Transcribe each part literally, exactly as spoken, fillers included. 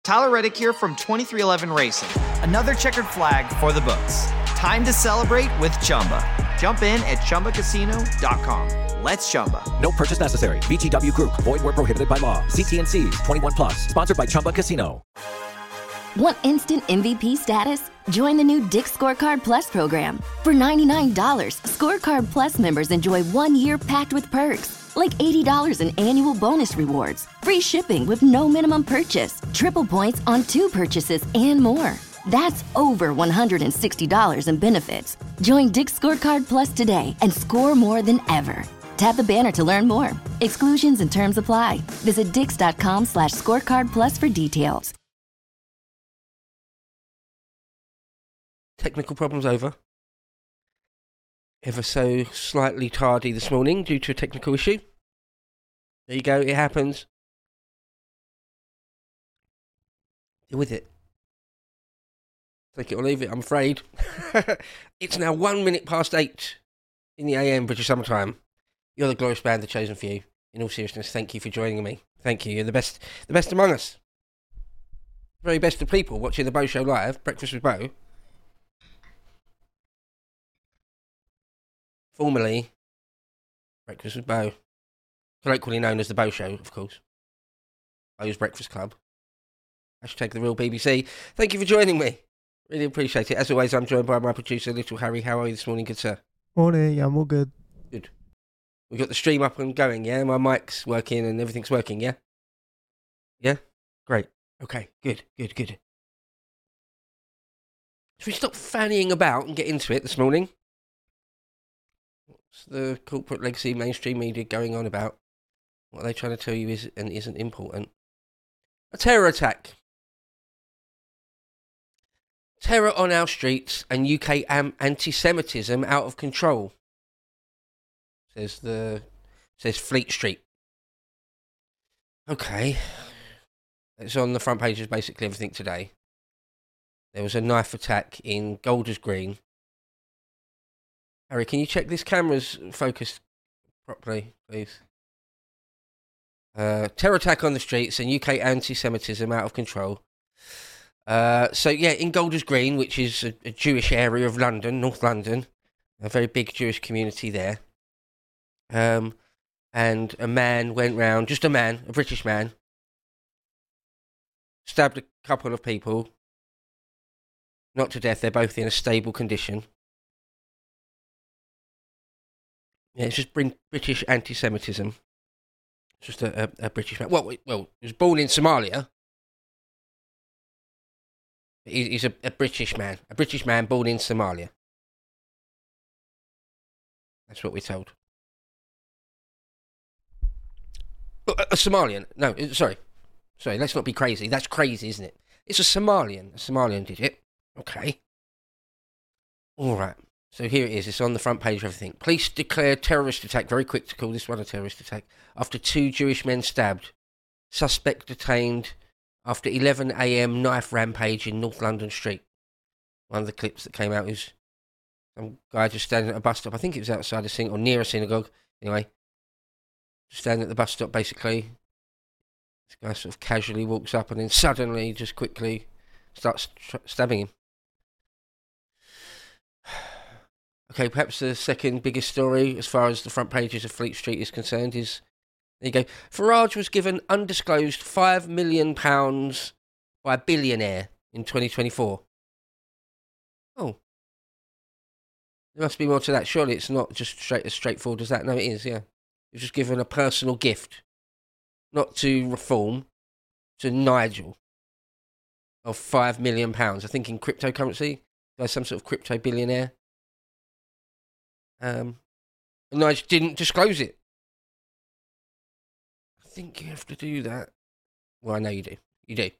Tyler Reddick here from twenty-three eleven Racing. Another checkered flag for the books. Time to celebrate with Chumba. Jump in at Chumba Casino dot com. Let's Chumba. No purchase necessary. V G W Group. Void where prohibited by law. See T N Cs. twenty-one plus. Sponsored by Chumba Casino. Want instant M V P status? Join the new Dick's Scorecard Plus program. For ninety-nine dollars, Scorecard Plus members enjoy one year packed with perks, like eighty dollars in annual bonus rewards, free shipping with no minimum purchase, triple points on two purchases, and more. That's over one hundred sixty dollars in benefits. Join Dick's Scorecard Plus today and score more than ever. Tap the banner to learn more. Exclusions and terms apply. Visit dix.com slash scorecard plus for details. Technical problems over. Ever so slightly tardy this morning due to a technical issue. There you go, it happens. Deal with it. Take it or leave it, I'm afraid. It's now one minute past eight in the A M British summertime. You're the glorious band, the chosen few. In all seriousness, thank you for joining me. Thank you. You're the best, the best among us. Very best of people watching the Bo Show live. Breakfast with Bo. Formerly, Breakfast with Bo. Colloquially known as the Bo Show, of course. Bo's Breakfast Club. Hashtag the real B B C. Thank you for joining me. Really appreciate it. As always, I'm joined by my producer, Little Harry. How are you this morning, good sir? Morning, yeah, I'm all good. Good. We've got the stream up and going, yeah? My mic's working and everything's working, yeah? Yeah? Great. Okay, good, good, good. Should we stop fannying about and get into it this morning? What's the corporate legacy mainstream media going on about? What are they trying to tell you is and isn't important? A terror attack. Terror on our streets and U K am- anti-Semitism out of control. Says the says Fleet Street. Okay. It's on the front page of basically everything today. There was a knife attack in Golders Green. Harry, can you check this camera's focused properly, please? Uh, terror attack on the streets and U K anti-Semitism out of control. Uh, so yeah, in Golders Green, which is a, a Jewish area of London, North London, a very big Jewish community there. Um, and a man went round, just a man, a British man, stabbed a couple of people, not to death. They're both in a stable condition. Yeah, it's just bring British anti-Semitism. It's just a, a, a British man. Well, well, he was born in Somalia. He, he's a, a British man. A British man born in Somalia. That's what we're told. A, a Somalian. No, sorry. Sorry, let's not be crazy. That's crazy, isn't it? It's a Somalian. A Somalian did it. Okay. All right. So here it is. It's on the front page of everything. Police declare terrorist attack. Very quick to call this one a terrorist attack. After two Jewish men stabbed. Suspect detained after eleven a.m. knife rampage in North London Street. One of the clips that came out is some guy just standing at a bus stop. I think it was outside a synagogue, or near a synagogue. Anyway, just standing at the bus stop, basically. This guy sort of casually walks up and then suddenly, just quickly, starts tr- stabbing him. Okay, perhaps the second biggest story, as far as the front pages of Fleet Street is concerned, is, there you go, Farage was given undisclosed five million pounds by a billionaire in twenty twenty-four. Oh. There must be more to that. Surely it's not just straight as straightforward as that. No, it is, yeah. He was just given a personal gift, not to Reform, to Nigel, of five million pounds. I think in cryptocurrency, there's some sort of crypto billionaire. Um, and Nigel didn't disclose it. I think you have to do that. Well, I know you do. You do.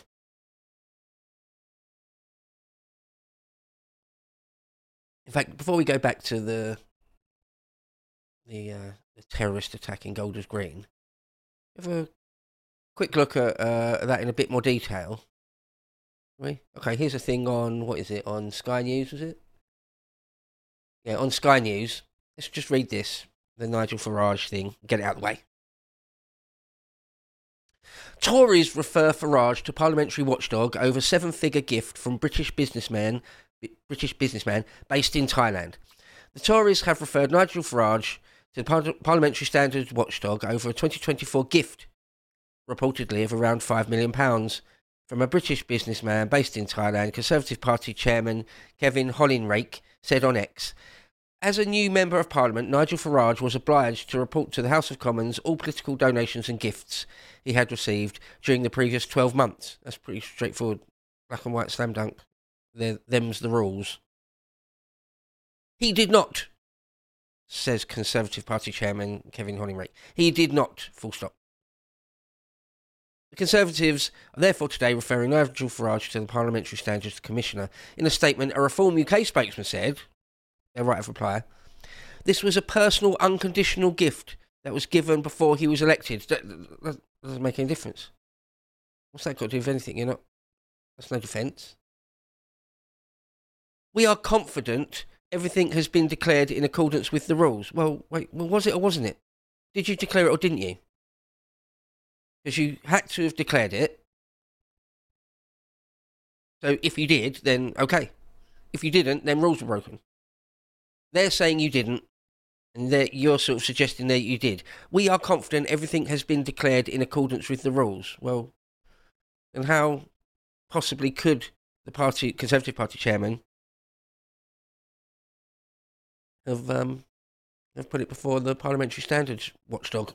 In fact, before we go back to the the, uh, the terrorist attack in Golders Green, have a quick look at uh, that in a bit more detail. Right? Okay, here's a thing on, what is it, on Sky News, was it? Yeah, on Sky News. Let's just read this, the Nigel Farage thing, get it out of the way. Tories refer Farage to parliamentary watchdog over seven-figure gift from British businessman, British businessman based in Thailand. The Tories have referred Nigel Farage to the par- parliamentary standards watchdog over a twenty twenty-four gift, reportedly of around five million pounds, from a British businessman based in Thailand. Conservative Party chairman Kevin Hollinrake said on X, "As a new Member of Parliament, Nigel Farage was obliged to report to the House of Commons all political donations and gifts he had received during the previous twelve months. That's pretty straightforward. Black and white slam dunk. They're, them's the rules. He did not, says Conservative Party chairman Kevin Hollinrake. He did not, full stop. The Conservatives are therefore today referring Nigel Farage to the Parliamentary Standards Commissioner. In a statement, a Reform U K spokesman said, their right of reply, this was a personal, unconditional gift that was given before he was elected. That, that doesn't make any difference. What's that got to do with anything? You're not. That's no defence. We are confident everything has been declared in accordance with the rules. Well, wait, well, was it or wasn't it? Did you declare it or didn't you? Because you had to have declared it. So if you did, then okay. If you didn't, then rules were broken. They're saying you didn't, and you're sort of suggesting that you did. We are confident everything has been declared in accordance with the rules. Well, and how possibly could the party, Conservative Party chairman have, um, have put it before the Parliamentary Standards watchdog?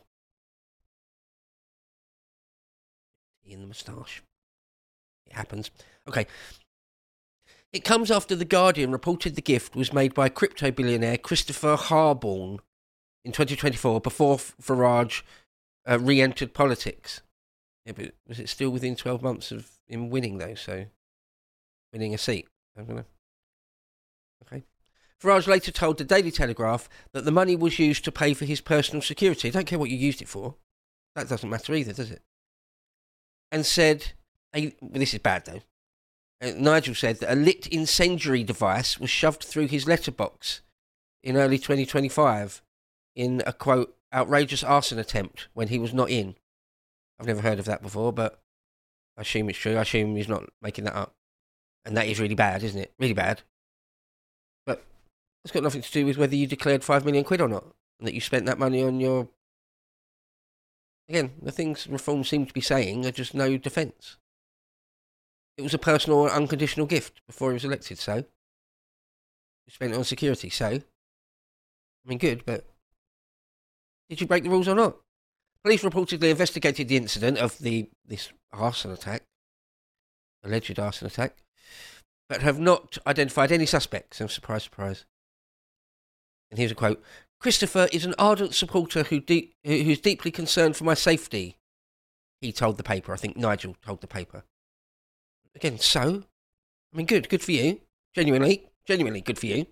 In the moustache. It happens. Okay. It comes after The Guardian reported the gift was made by crypto billionaire Christopher Harborne in twenty twenty-four before Farage uh, re-entered politics. Yeah, but was it still within twelve months of him winning, though? So, winning a seat. I don't know. Okay. Farage later told the Daily Telegraph that the money was used to pay for his personal security. I don't care what you used it for. That doesn't matter either, does it? And said, well, this is bad though, uh, Nigel said that a lit incendiary device was shoved through his letterbox in early twenty twenty-five in a, quote, outrageous arson attempt when he was not in. I've never heard of that before, but I assume it's true. I assume he's not making that up. And that is really bad, isn't it? Really bad. But it's got nothing to do with whether you declared five million quid or not, and that you spent that money on your... Again, the things Reform seem to be saying are just no defence. It was a personal or unconditional gift before he was elected, so. You spent it on security, so. I mean, good, but. Did you break the rules or not? Police reportedly investigated the incident of the this arson attack, alleged arson attack, but have not identified any suspects. And surprise, surprise. And here's a quote. Christopher is an ardent supporter who de- who's deeply concerned for my safety, he told the paper. I think Nigel told the paper. Again, so? I mean, good, good for you. Genuinely, genuinely good for you.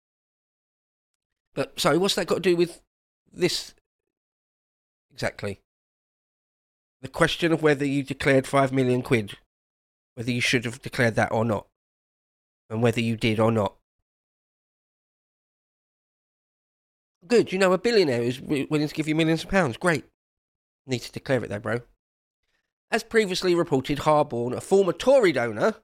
But, so, what's that got to do with this exactly? The question of whether you declared five million quid, whether you should have declared that or not, and whether you did or not. Good, you know, a billionaire is willing to give you millions of pounds. Great. Need to declare it though, bro. As previously reported, Harborne, a former Tory donor,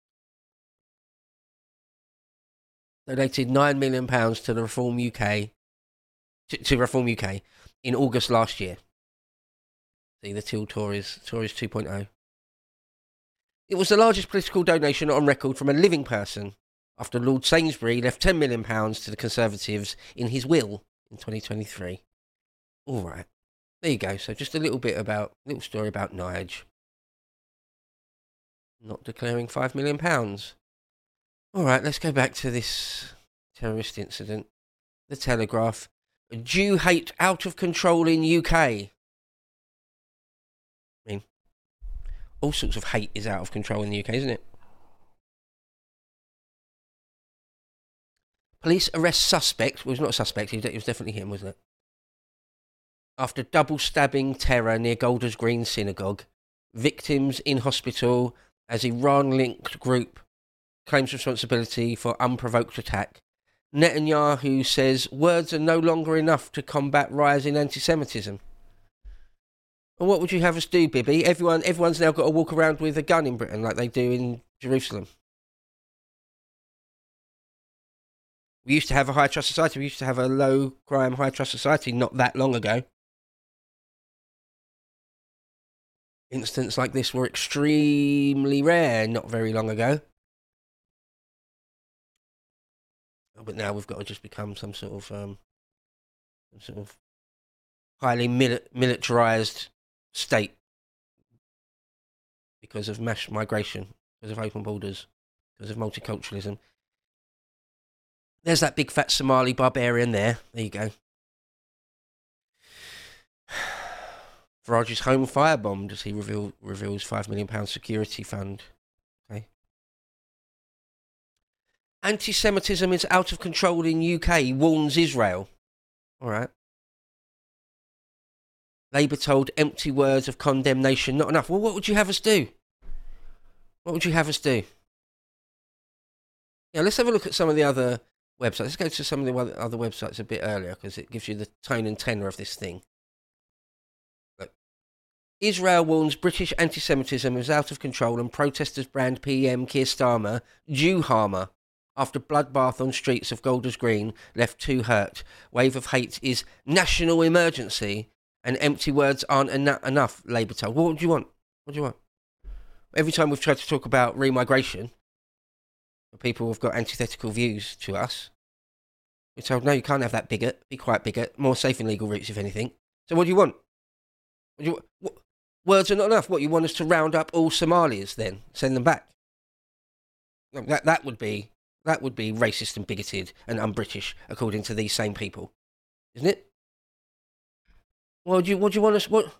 donated nine million pounds to the Reform U K, to, to Reform U K in August last year. See, the two Tories, Tories two point oh. It was the largest political donation on record from a living person after Lord Sainsbury left ten million pounds to the Conservatives in his will in twenty twenty-three. All right. There you go. So just a little bit about, little story about Nige. Not declaring five million pounds. All right, let's go back to this terrorist incident. The Telegraph. Jew hate out of control in U K. I mean, all sorts of hate is out of control in the U K, isn't it? Police arrest suspect. Well, it was not a suspect. It was definitely him, wasn't it? After double stabbing terror near Golders Green Synagogue. Victims in hospital as Iran-linked group claims responsibility for unprovoked attack. Netanyahu says words are no longer enough to combat rise in anti-Semitism. Well, what would you have us do, Bibby? Everyone, everyone's now got to walk around with a gun in Britain like they do in Jerusalem. We used to have a high trust society. We used to have a low crime, high trust society not that long ago. Incidents like this were extremely rare not very long ago. But now we've got to just become some sort of, um, some sort of highly mili- militarized state because of mass migration, because of open borders, because of multiculturalism. There's that big fat Somali barbarian there. There you go. Farage's home firebombed as he reveal, reveals five million pounds security fund. Okay. Anti-Semitism is out of control in U K, warns Israel. All right. Labour told empty words of condemnation not enough. Well, what would you have us do? What would you have us do? Yeah, let's have a look at some of the other websites. Let's go to some of the other websites a bit earlier because it gives you the tone and tenor of this thing. Look. Israel warns British anti-Semitism is out of control and protesters brand P M Keir Starmer Jew harmer after bloodbath on streets of Golders Green left two hurt. Wave of hate is national emergency and empty words aren't en- enough, Labour told. What do you want? What do you want? Every time we've tried to talk about remigration, people have got antithetical views to us. We're told, no, you can't have that bigot. Be quite bigot. More safe in legal routes, if anything. So what do you want? What do you, what, words are not enough. What, you want us to round up all Somalis then? Send them back? No, that that would be that would be racist and bigoted and un-British, according to these same people. Isn't it? What do you, what do you want us... What?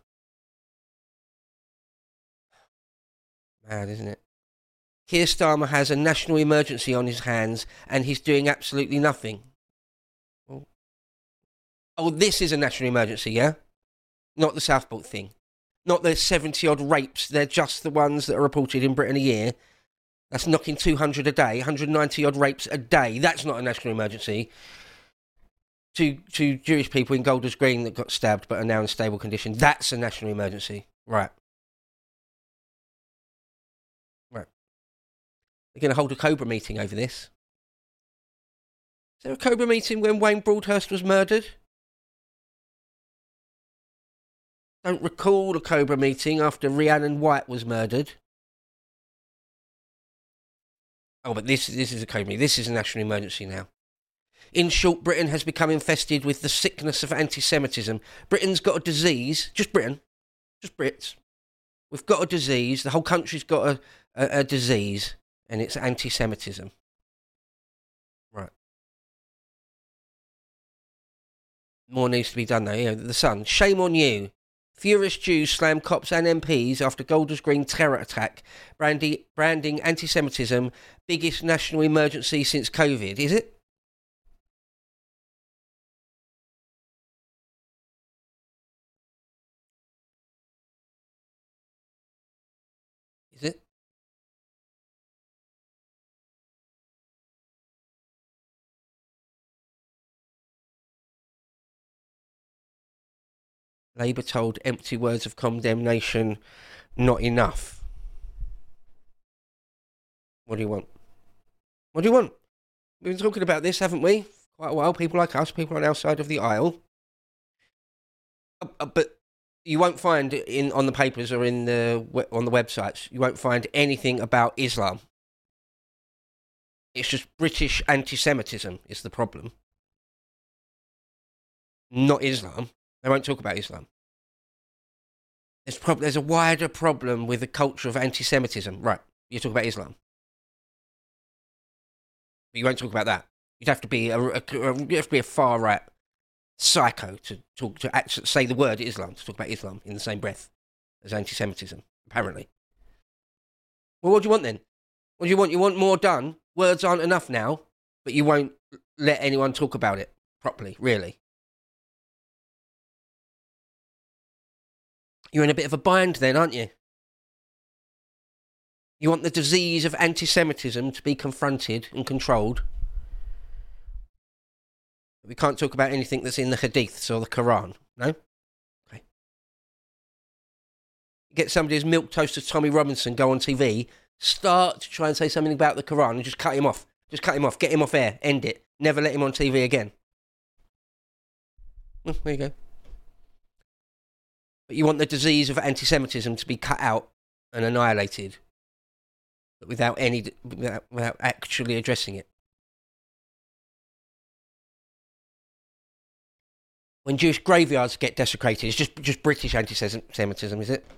Mad, isn't it? Keir Starmer has a national emergency on his hands and he's doing absolutely nothing. Oh, oh this is a national emergency, yeah? Not the Southport thing. Not the seventy-odd rapes. They're just the ones that are reported in Britain a year. That's knocking two hundred a day, one hundred ninety-odd rapes a day. That's not a national emergency. Two, two Jewish people in Golders Green that got stabbed but are now in stable condition. That's a national emergency. Right. They're going to hold a Cobra meeting over this. Is there a Cobra meeting when Wayne Broadhurst was murdered? Don't recall a Cobra meeting after Rhiannon White was murdered. Oh, but this, this is a Cobra meeting. This is a national emergency now. In short, Britain has become infested with the sickness of anti-Semitism. Britain's got a disease. Just Britain. Just Brits. We've got a disease. The whole country's got a, a, a disease. And it's anti-Semitism. Right. More needs to be done though. You know, the Sun. Shame on you. Furious Jews slam cops and M Ps after Golders Green terror attack. Brandy, branding anti-Semitism biggest national emergency since COVID. Is it? Is it? Labour told empty words of condemnation not enough. What do you want? What do you want? We've been talking about this, haven't we? Quite a while. People like us, people on our side of the aisle. Uh, uh, but you won't find in on the papers or in the on the websites, you won't find anything about Islam. It's just British anti-Semitism is the problem. Not Islam. They won't talk about Islam. There's, prob- there's a wider problem with the culture of anti-Semitism. Right, you talk about Islam. But you won't talk about that. You'd have to be a, a, a, you have to be a far-right psycho to talk to actually say the word Islam, to talk about Islam in the same breath as anti-Semitism, apparently. Well, what do you want then? What do you want? You want more done? Words aren't enough now, but you won't let anyone talk about it properly, really. You're in a bit of a bind then, aren't you? You want the disease of anti-Semitism to be confronted and controlled. We can't talk about anything that's in the Hadiths or the Quran, no? Okay. get somebody as milquetoast Tommy Robinson go on T V, start to try and say something about the Quran and just cut him off. Just cut him off. Get him off air. End it. Never let him on T V again. Well, there you go. But you want the disease of anti-Semitism to be cut out and annihilated, but without any, without, without actually addressing it. When Jewish graveyards get desecrated, it's just just British anti-Semitism, is it?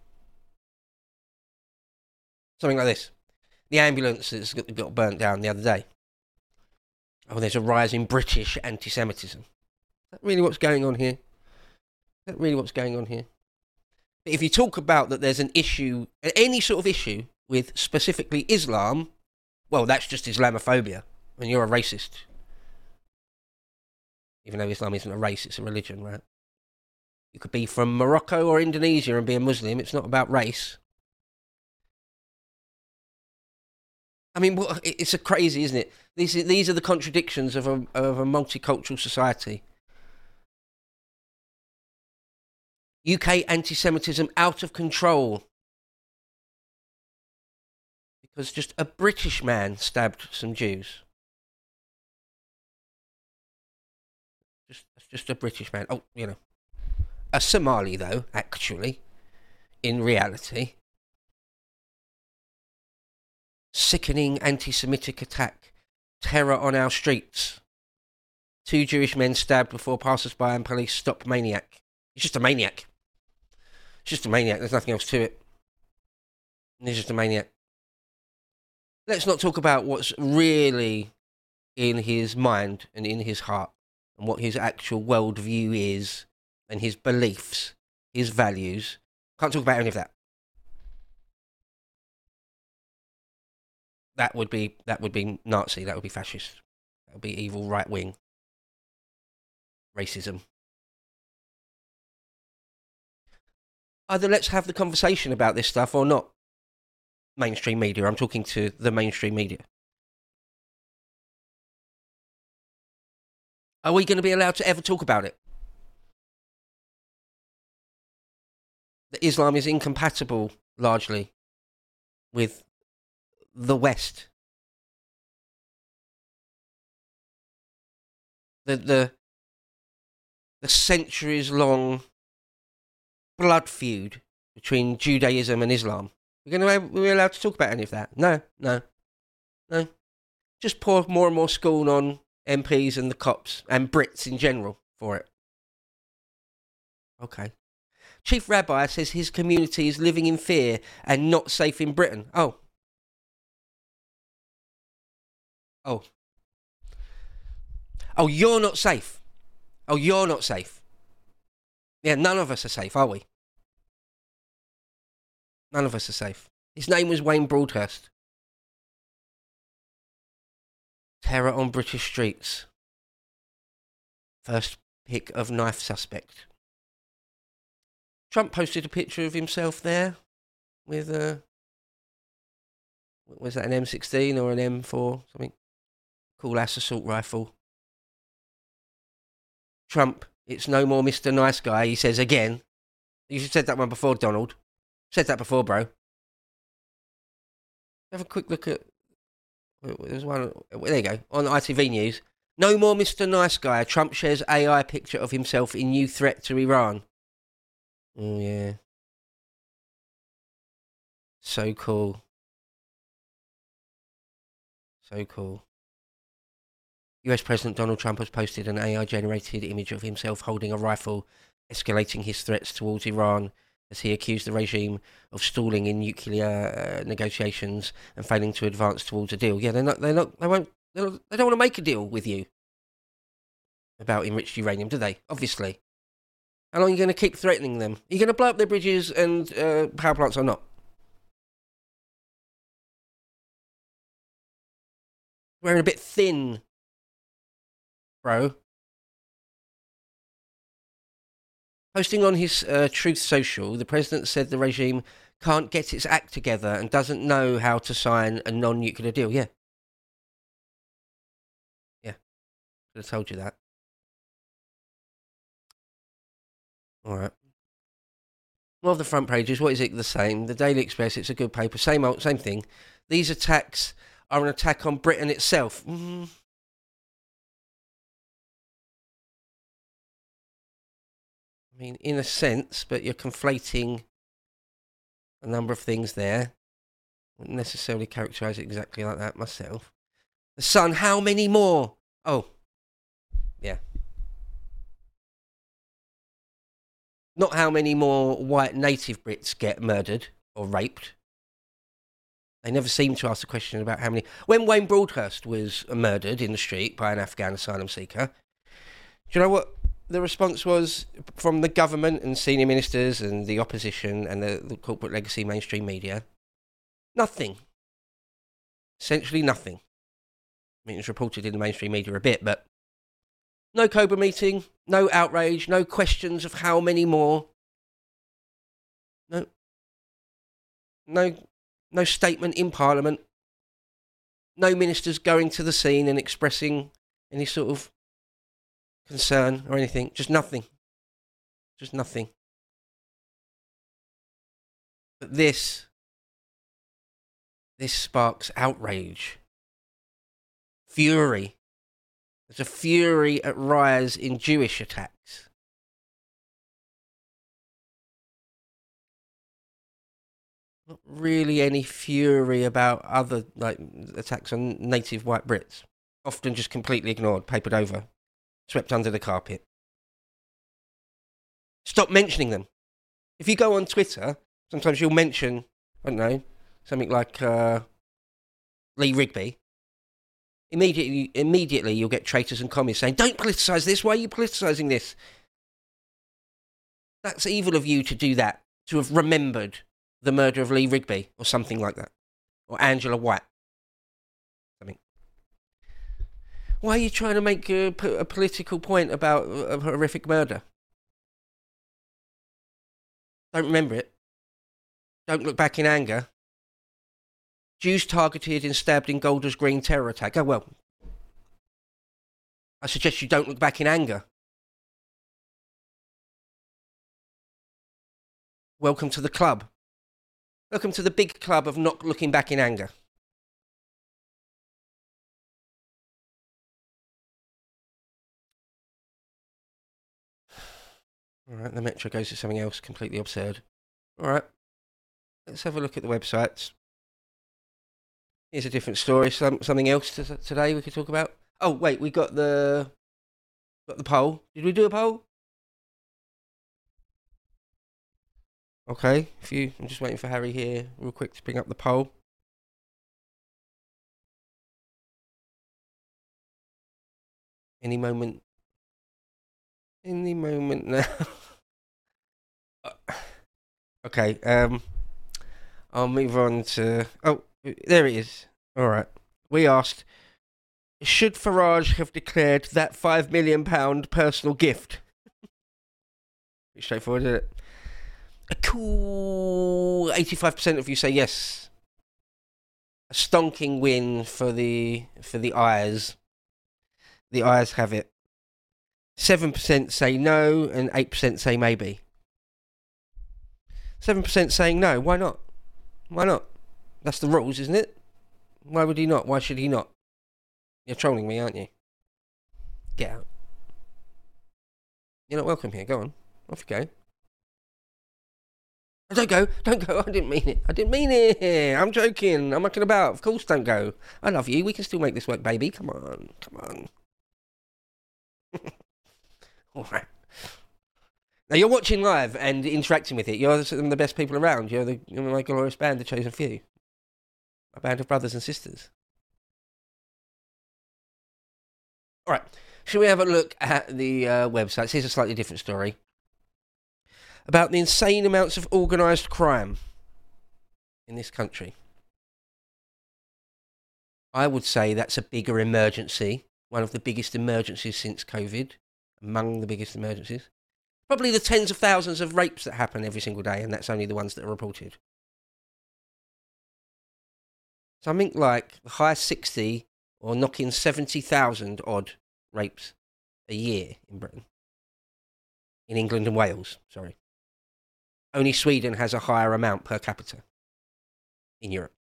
Something like this. The ambulance that's got burnt down the other day. Oh, there's a rise in British anti-Semitism. Is that really what's going on here? Is that really what's going on here? But if you talk about that there's an issue, any sort of issue with specifically Islam, well, that's just Islamophobia, and you're a racist. Even though Islam isn't a race, it's a religion, right? You could be from Morocco or Indonesia and be a Muslim. It's not about race. I mean, it's a crazy, isn't it? These these are the contradictions of a of a multicultural society. U K anti-Semitism out of control because just a British man stabbed some Jews. Just just a British man. Oh, you know, a Somali though. Actually, in reality. Sickening anti-Semitic attack. Terror on our streets. Two Jewish men stabbed before passers-by and police stop maniac. He's just a maniac. He's just a maniac. There's nothing else to it. He's just a maniac. Let's not talk about what's really in his mind and in his heart and what his actual worldview is and his beliefs, his values. Can't talk about any of that. That would be that would be Nazi. That would be fascist. That would be evil right wing racism. Either let's have the conversation about this stuff or not. Mainstream media. I'm talking to the mainstream media. Are we going to be allowed to ever talk about it? That Islam is incompatible largely with the West. The the the centuries-long blood feud between Judaism and Islam. We're going to we're allowed to talk about any of that? No, no, no. Just pour more and more scorn on M Ps and the cops and Brits in general for it. Okay. Chief Rabbi says his community is living in fear and not safe in Britain. Oh. Oh. Oh, you're not safe. Oh, you're not safe. Yeah, none of us are safe, are we? None of us are safe. His name was Wayne Broadhurst. Terror on British streets. First pick of knife suspect. Trump posted a picture of himself there with a... Was that an M sixteen or an M four? Something. Cool ass assault rifle. Trump, it's no more Mister Nice Guy, he says again. You said that one before, Donald. Said that before, bro. Have a quick look at... There's one... There you go. On I T V News. No more Mister Nice Guy. Trump shares A I picture of himself in new threat to Iran. Oh, yeah. So cool. So cool. U S President Donald Trump has posted an A I-generated image of himself holding a rifle, escalating his threats towards Iran as he accused the regime of stalling in nuclear uh, negotiations and failing to advance towards a deal. Yeah, they're not. They're not. They won't. They're not, they don't want to make a deal with you about enriched uranium, do they? Obviously. How long are you going to keep threatening them? Are you going to blow up their bridges and uh, power plants or not? Wearing a bit thin, bro. Posting on his uh, Truth Social, the president said the regime can't get its act together and doesn't know how to sign a non-nuclear deal. Yeah. Yeah. Could have told you that. All right. More of the front pages. What is it? The same. The Daily Express. It's a good paper. Same old, same thing. These attacks are an attack on Britain itself. Mm. I mean, in a sense, but you're conflating a number of things there. Wouldn't necessarily characterise it exactly like that myself. The Sun. How many more? Oh, yeah. Not how many more white native Brits get murdered or raped. They never seem to ask the question about how many. When Wayne Broadhurst was murdered in the street by an Afghan asylum seeker, do you know what the response was from the government and senior ministers and the opposition and the, the corporate legacy mainstream media? Nothing. Essentially nothing. I mean, it was reported in the mainstream media a bit, but no Cobra meeting, no outrage, no questions of how many more. No. No, no statement in Parliament. No ministers going to the scene and expressing any sort of concern or anything. Just nothing. Just nothing. But this, this sparks outrage. Fury. There's a fury at rise in Jewish attacks. Not really any fury about other like attacks on native white Brits. Often just completely ignored, papered over, swept under the carpet. Stop mentioning them. If you go on Twitter, sometimes you'll mention, I don't know, something like uh, Lee Rigby. Immediately, immediately you'll get traitors and commies saying, don't politicise this, why are you politicising this? That's evil of you to do that, to have remembered the murder of Lee Rigby, or something like that. Or Angela White. Something. Why are you trying to make a, a political point about a horrific murder? Don't remember it. Don't look back in anger. Jews targeted and stabbed in Golders Green terror attack. Oh, well. I suggest you don't look back in anger. Welcome to the club. Welcome to the big club of not looking back in anger. All right, the Metro goes to something else completely absurd. All right, let's have a look at the websites. Here's a different story. Some, something else to, today we could talk about. Oh wait, we got the got the poll. Did we do a poll? Okay, if you, I'm just waiting for Harry here, real quick, to bring up the poll. Any moment. Any moment now. Okay, um, I'll move on to. Oh. There it is. All right. We asked, should Farage have declared that five million pounds personal gift? Pretty straightforward, isn't it? A cool eighty-five percent of you say yes. A stonking win for the for the ayes. The ayes have it. seven percent say no and eight percent say maybe. seven percent saying no. Why not? Why not? That's the rules, isn't it? Why would he not? Why should he not? You're trolling me, aren't you? Get out. You're not welcome here. Go on. Off you go. Oh, don't go. Don't go. I didn't mean it. I didn't mean it. I'm joking. I'm mucking about. Of course don't go. I love you. We can still make this work, baby. Come on. Come on. All right. Now, you're watching live and interacting with it. You're some of the best people around. You're the you're my glorious band, the chosen few. A band of brothers and sisters. All right. Shall we have a look at the uh, websites? Here's a slightly different story. About the insane amounts of organised crime in this country. I would say that's a bigger emergency. One of the biggest emergencies since COVID. Among the biggest emergencies. Probably the tens of thousands of rapes that happen every single day, and that's only the ones that are reported. Something like the high sixty or knocking seventy thousand odd rapes a year in Britain. In England and Wales, sorry. Only Sweden has a higher amount per capita in Europe.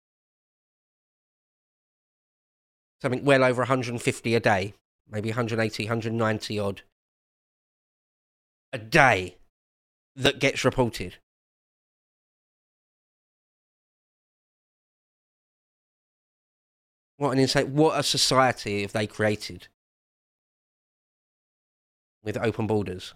Something well over one hundred fifty a day, maybe one hundred eighty, one hundred ninety odd a day that gets reported. What an insane, what a society have they created with open borders.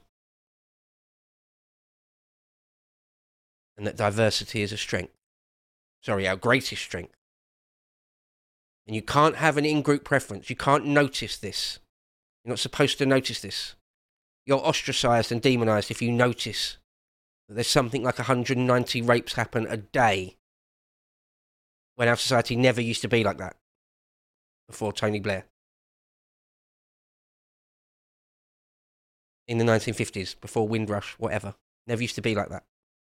And that diversity is a strength. Sorry, our greatest strength. And you can't have an in-group preference. You can't notice this. You're not supposed to notice this. You're ostracised and demonised if you notice that there's something like one hundred ninety rapes happen a day when our society never used to be like that before Tony Blair. In the nineteen fifties, before Windrush, whatever. Never used to be like that.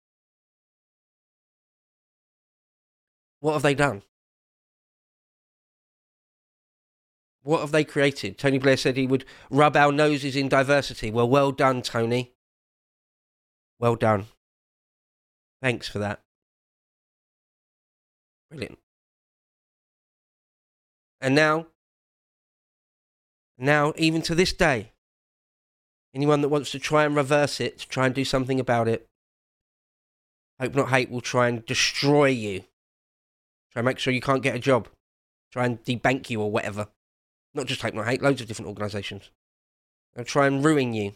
What have they done? What have they created? Tony Blair said he would rub our noses in diversity. Well, well done, Tony. Well done. Thanks for that. Brilliant. And now, now, even to this day, anyone that wants to try and reverse it, to try and do something about it, Hope Not Hate will try and destroy you. Try and make sure you can't get a job. Try and debank you or whatever. Not just Hope Not Hate, loads of different organisations. They'll try and ruin you.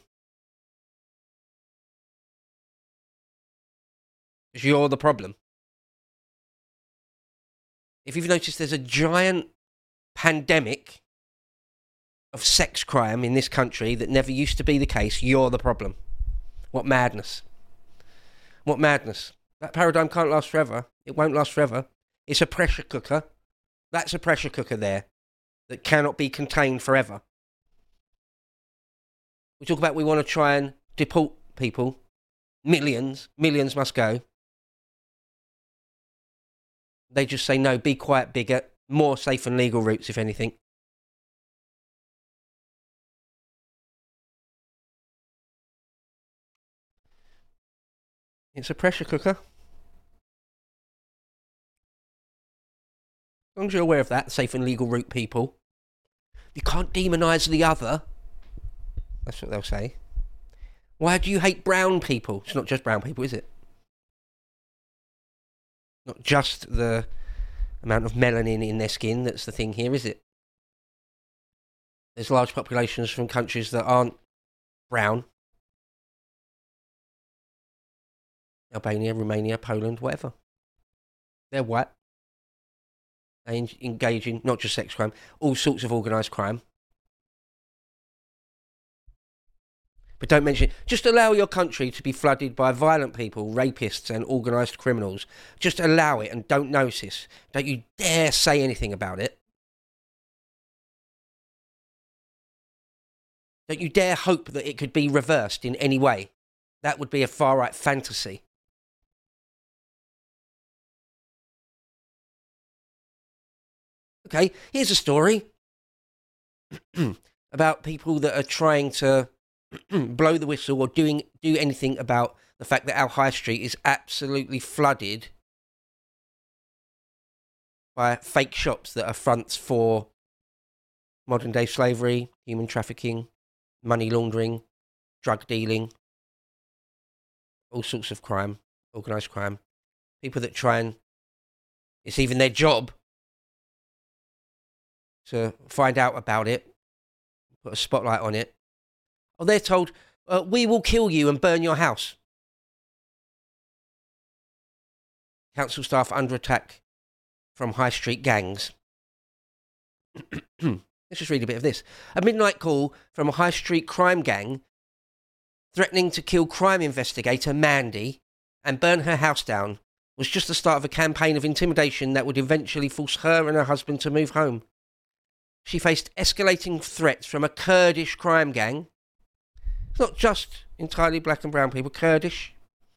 Because you're the problem. If you've noticed, there's a giant pandemic of sex crime in this country that never used to be the case. You're the problem. What madness. What madness. That paradigm can't last forever. It won't last forever. It's a pressure cooker. That's a pressure cooker there that cannot be contained forever. We talk about we want to try and deport people. Millions. Millions must go. They just say, no, be quiet, bigot. More safe and legal routes, if anything. It's a pressure cooker. As long as you're aware of that, safe and legal route people. You can't demonise the other. That's what they'll say. Why do you hate brown people? It's not just brown people, is it? Not just the amount of melanin in their skin that's the thing here, is it? There's large populations from countries that aren't brown. Albania, Romania, Poland, whatever. They're white. They engage in not just sex crime, all sorts of organised crime. But don't mention it. Just allow your country to be flooded by violent people, rapists and organised criminals. Just allow it and don't notice. Don't you dare say anything about it. Don't you dare hope that it could be reversed in any way. That would be a far-right fantasy. Okay, here's a story about people that are trying to blow the whistle or doing do anything about the fact that our high street is absolutely flooded by fake shops that are fronts for modern day slavery, human trafficking, money laundering, drug dealing, all sorts of crime, organised crime. People that try and, it's even their job to find out about it, put a spotlight on it. Or they're told, uh, we will kill you and burn your house. Council staff under attack from high street gangs. Let's just read a bit of this. A midnight call from a high street crime gang threatening to kill crime investigator Mandy and burn her house down was just the start of a campaign of intimidation that would eventually force her and her husband to move home. She faced escalating threats from a Kurdish crime gang. It's not just entirely black and brown people, Kurdish.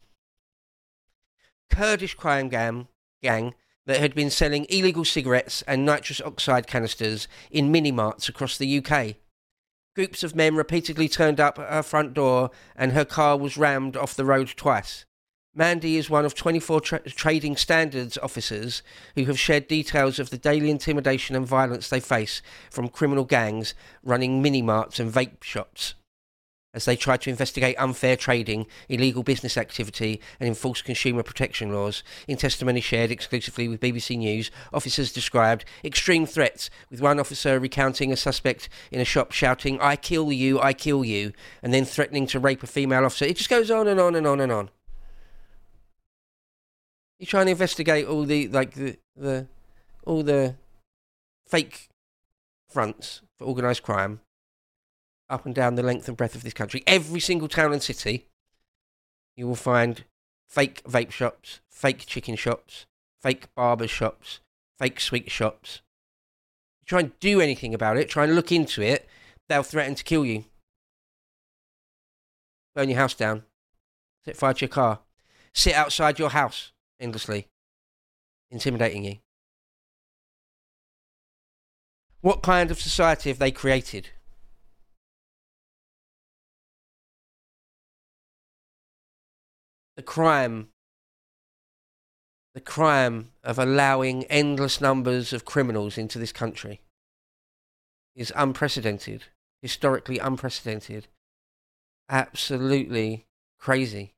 Kurdish crime gang, gang that had been selling illegal cigarettes and nitrous oxide canisters in mini-marts across the U K. Groups of men repeatedly turned up at her front door and her car was rammed off the road twice. Mandy is one of twenty-four tra- trading standards officers who have shared details of the daily intimidation and violence they face from criminal gangs running mini-marts and vape shops as they try to investigate unfair trading, illegal business activity and enforce consumer protection laws. In testimony shared exclusively with B B C News, officers described extreme threats, with one officer recounting a suspect in a shop shouting, "I kill you, I kill you," and then threatening to rape a female officer. It just goes on and on and on and on. You try and investigate all the, like, the, the all the fake fronts for organised crime up and down the length and breadth of this country. Every single town and city, you will find fake vape shops, fake chicken shops, fake barber shops, fake sweet shops. You try and do anything about it, try and look into it, they'll threaten to kill you. Burn your house down. Set fire to your car. Sit outside your house endlessly, intimidating you. What kind of society have they created? The crime, the crime of allowing endless numbers of criminals into this country is unprecedented, historically unprecedented, absolutely crazy.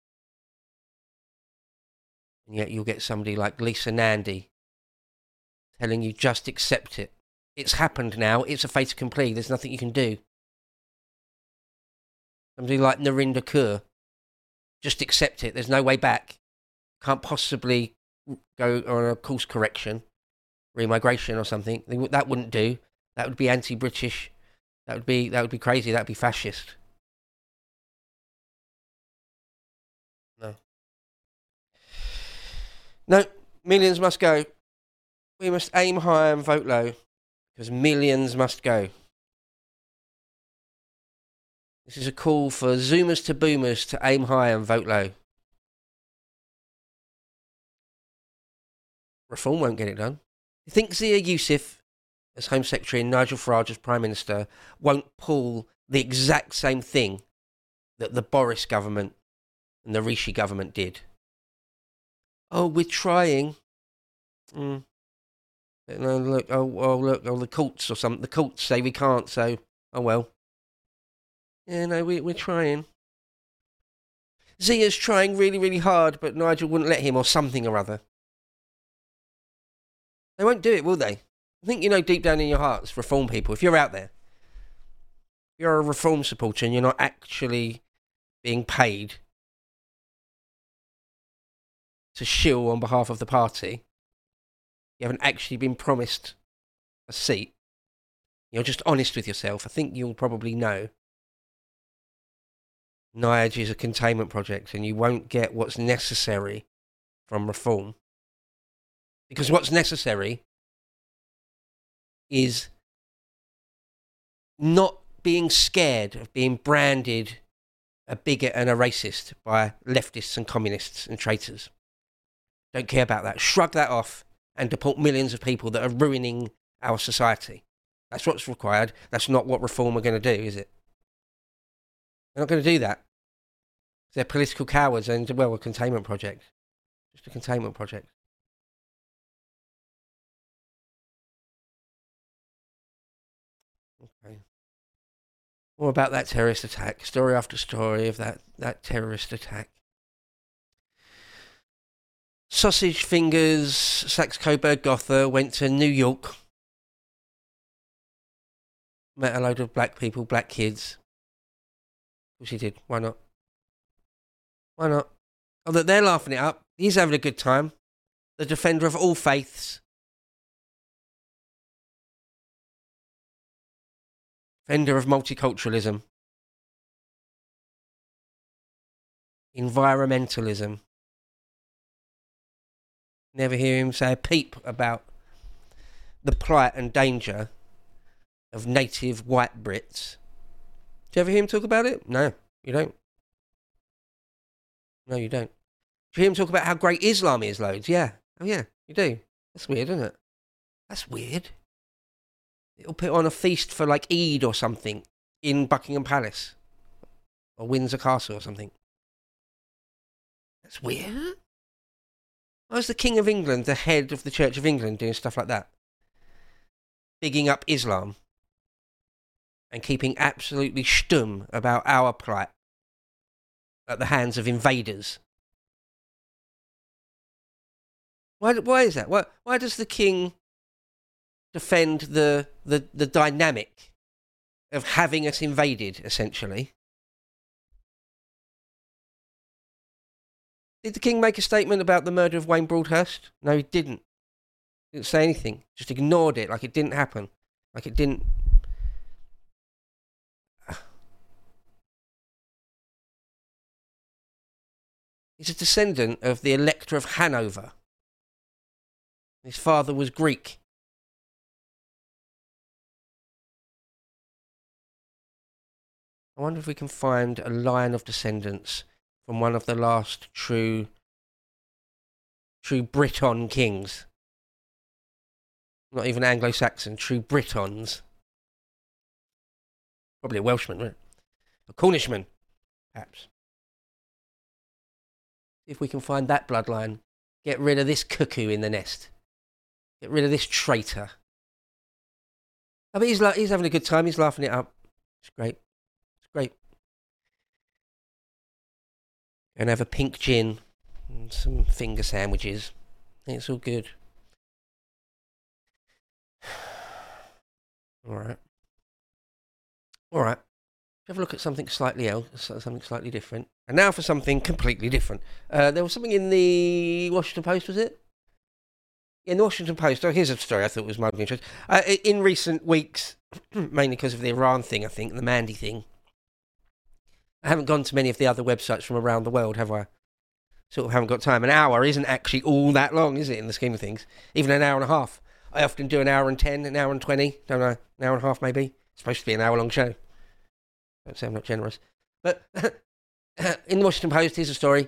And yet you'll get somebody like Lisa Nandy telling you just accept it. It's happened now, it's a fait accompli, there's nothing you can do. Somebody like Narinder Kaur, just accept it. There's no way back. Can't possibly go on a course correction, remigration or something. That wouldn't do. That would be anti-British. That would be that would be crazy. That would be fascist. No. No. Millions must go. We must aim high and vote low, because millions must go. This is a call for Zoomers to Boomers to aim high and vote low. Reform won't get it done. You think Zia Youssef, as Home Secretary, and Nigel Farage as Prime Minister, won't pull the exact same thing that the Boris government and the Rishi government did? Oh, we're trying. Mm. No, look, oh, oh, look, oh, the courts or something. The courts say we can't, so, oh well. Yeah, no, we, we're trying. Zia's trying really, really hard, but Nigel wouldn't let him, or something or other. They won't do it, will they? I think you know deep down in your hearts, reform people, if you're out there, if you're a reform supporter and you're not actually being paid to shill on behalf of the party, you haven't actually been promised a seat, you're just honest with yourself, I think you'll probably know Nige is a containment project and you won't get what's necessary from reform. Because what's necessary is not being scared of being branded a bigot and a racist by leftists and communists and traitors. Don't care about that. Shrug that off and deport millions of people that are ruining our society. That's what's required. That's not what reform are going to do, is it? They're not going to do that. They're political cowards and, well, a containment project. Just a containment project. Okay. More about that terrorist attack. Story after story of that, that terrorist attack. Sausage Fingers Saxe Coburg Gotha went to New York. Met a load of black people, black kids. Of course he did. Why not? Why not? Oh, that they're laughing it up. He's having a good time. The defender of all faiths. Defender of multiculturalism. Environmentalism. Never hear him say a peep about the plight and danger of native white Brits. Do you ever hear him talk about it? No, you don't. No, you don't. Do you hear him talk about how great Islam is loads? Yeah. Oh, yeah, you do. That's weird, isn't it? That's weird. It'll put on a feast for, like, Eid or something in Buckingham Palace. Or Windsor Castle or something. That's weird. Why was the King of England the head of the Church of England doing stuff like that? Bigging up Islam and keeping absolutely stum about our plight at the hands of invaders. Why, why is that? Why, why does the king defend the, the, the dynamic of having us invaded, essentially? Did the king make a statement about the murder of Wayne Broadhurst? No, he didn't. He didn't say anything. Just ignored it like it didn't happen. Like it didn't... He's a descendant of the Elector of Hanover. His father was Greek. I wonder if we can find a line of descendants from one of the last true, true Briton kings. Not even Anglo-Saxon, true Britons. Probably a Welshman, right? A Cornishman, perhaps. If we can find that bloodline, get rid of this cuckoo in the nest. Get rid of this traitor. I mean, he's, like, he's having a good time. He's laughing it up. It's great. It's great. And have a pink gin and some finger sandwiches. It's all good. All right. All right. Have a look at something slightly else, something slightly different. And now for something completely different. Uh, there was something in the Washington Post, was it? In the Washington Post, oh, here's a story I thought was mildly interesting. Uh, in recent weeks, mainly because of the Iran thing, I think, the Mandy thing, I haven't gone to many of the other websites from around the world, have I? Sort of haven't got time. An hour isn't actually all that long, is it, in the scheme of things? Even an hour and a half. I often do an hour and ten, an hour and twenty, don't I? An hour and a half, maybe. It's supposed to be an hour-long show. Don't say I'm not generous. But in the Washington Post, here's a story.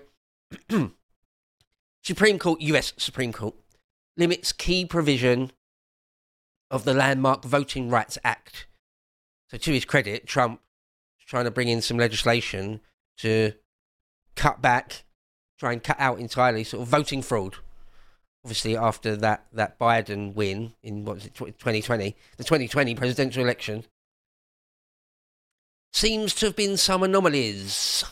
Supreme Court, U S Supreme Court, limits key provision of the landmark Voting Rights Act. So to his credit, Trump is trying to bring in some legislation to cut back, try and cut out entirely sort of voting fraud. Obviously, after that, that Biden win in, what was it, twenty twenty, the twenty twenty presidential election, seems to have been some anomalies.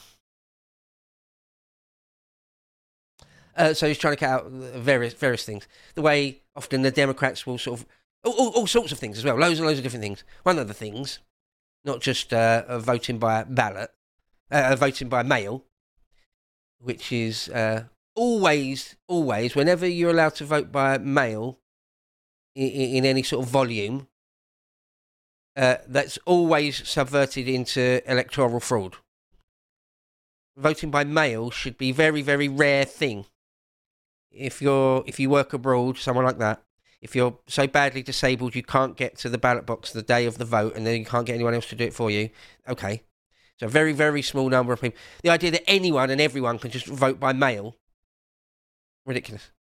Uh, so he's trying to cut out various various things. The way often the Democrats will sort of... All, all, all sorts of things as well. Loads and loads of different things. One of the things, not just uh, voting by ballot, uh, voting by mail, which is uh, always, always, whenever you're allowed to vote by mail in, in any sort of volume, uh, that's always subverted into electoral fraud. Voting by mail should be a very, very rare thing. If you're, if you work abroad, someone like that, if you're so badly disabled you can't get to the ballot box the day of the vote and then you can't get anyone else to do it for you, okay. So a very, very small number of people. The idea that anyone and everyone can just vote by mail, ridiculous.